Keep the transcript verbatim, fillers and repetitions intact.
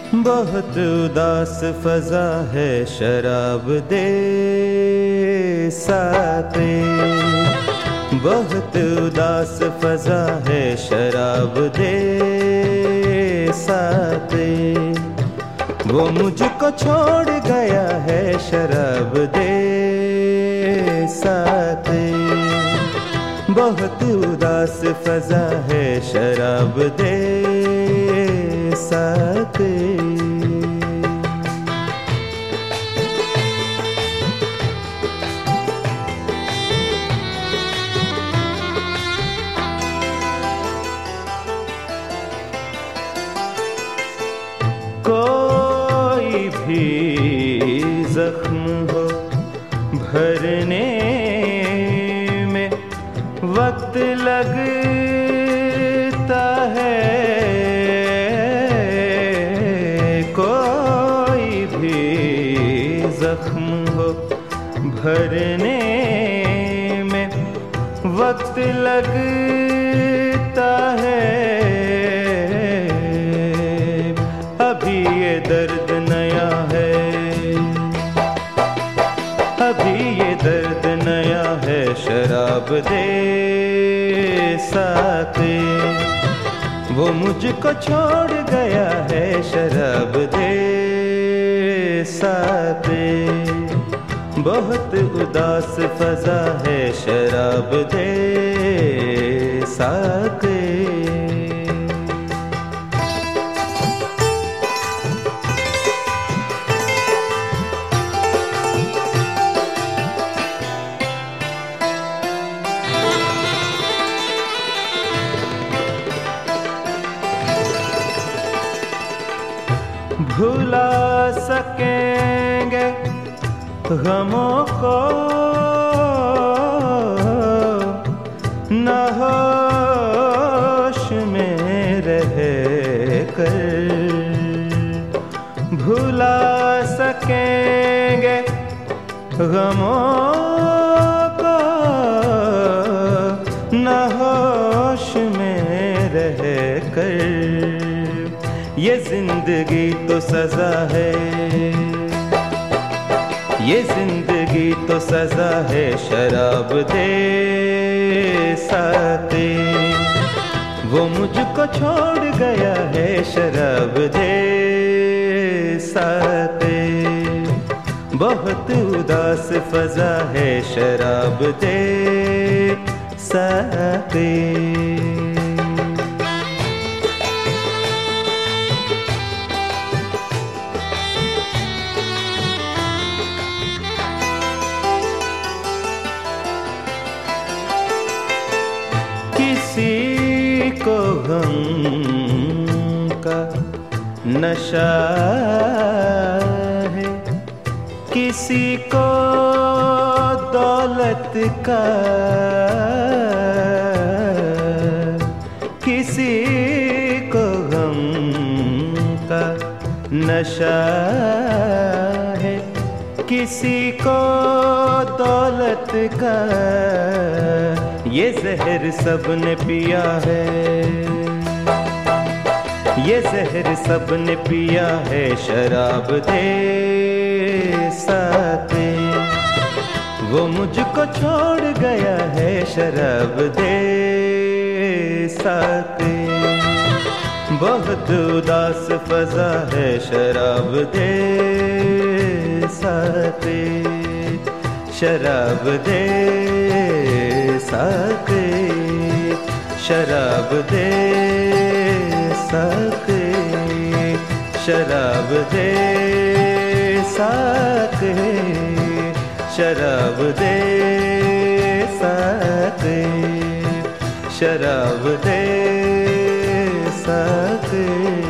बहुत उदास फजा है शराब दे साथे। बहुत उदास फजा है शराब दे साथे। वो मुझको छोड़ गया है शराब दे साथे। बहुत उदास फजा है शराब दे साथे। कोई भी जख्म हो भरने में वक्त लगता है। कोई भी जख्म हो भरने में वक्त लगता है। अभी ये दर्द नया है, अभी ये दर्द नया है शराब दे साथे। वो मुझको छोड़ गया है शराब दे साथे। बहुत उदास फजा है शराब दे साथे। भुला सकेंगे गमों को न होश में रह कर। भुला सकेंगे गमों को न होश में रह कर। ये जिंदगी तो सजा है, ये जिंदगी तो सजा है शराब दे साथे। वो मुझको छोड़ गया है शराब दे साथे। बहुत उदास फजा है शराब दे साथे। किसी को गम का नशा है, किसी को दौलत का। किसी को गम का नशा है, किसी को दौलत का। ये जहर सबने पिया है, ये जहर सबने पिया है शराब दे साथे। वो मुझको छोड़ गया है शराब दे साथे। बहुत उदास फजा है शराब दे साथे। शराब दे साथे, शराब दे साथे। शराब दे साथे, शराब दे साथे। शराब दे साथे।